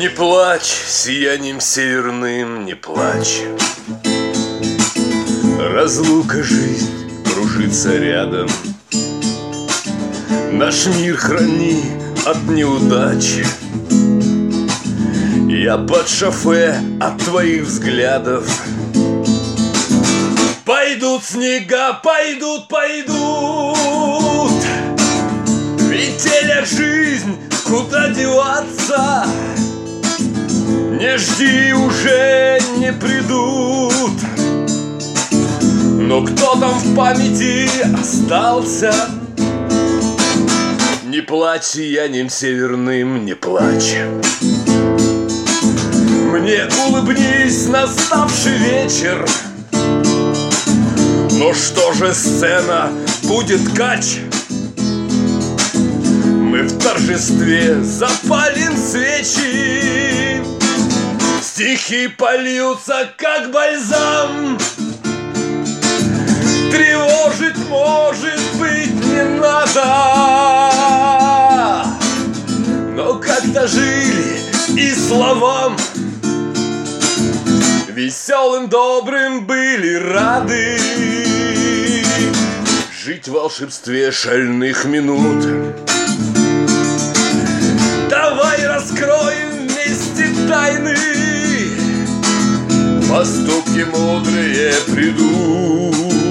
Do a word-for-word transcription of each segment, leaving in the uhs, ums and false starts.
Не плачь, сиянием северным не плачь. Разлука, жизнь кружится рядом. Наш мир храни от неудачи. Я под шофе от твоих взглядов. Пойдут снега, пойдут, пойдут. В метелях жизнь, куда деваться? Не жди, уже не придут. Но кто там в памяти остался? Не плачь, сиянием северным не плачь. Мне улыбнись, наставший вечер. Но что же сцена, будет кач? Мы в торжестве запалим свечи. Стихи польются, как бальзам. Тревожить, может быть, не надо. Но как-то жили и словам веселым, добрым были рады. Жить в волшебстве шальных минут. Давай раскроем вместе тайны. Поступки мудрые придут,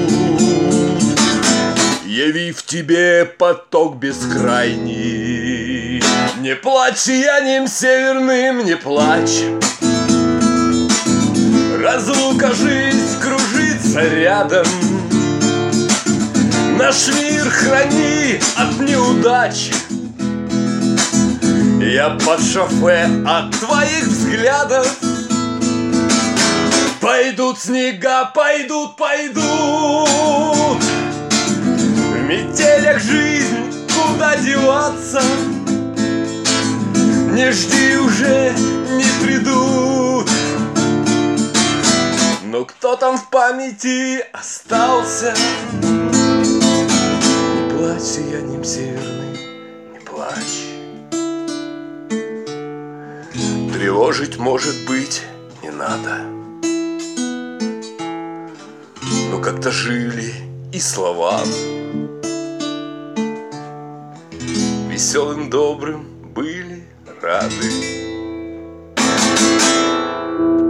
явив тебе поток бескрайний. Не плачь, сиянием северным не плачь. Разлука, жизнь кружится рядом. Наш мир храни от неудач. Я под шофе от твоих взглядов. Пойдут снега, пойдут, пойдут. В метелях жизнь, куда деваться? Не жди, уже не придут. Но кто там в памяти остался? Не плачь, сиянием северным, не плачь. Тревожить, может быть, не надо. Но как-то жили и словам веселым, добрым были рады.